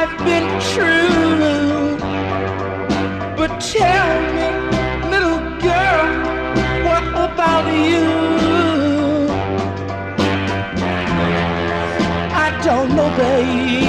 I've been true. But tell me, little girl, what about you? I don't know, babe.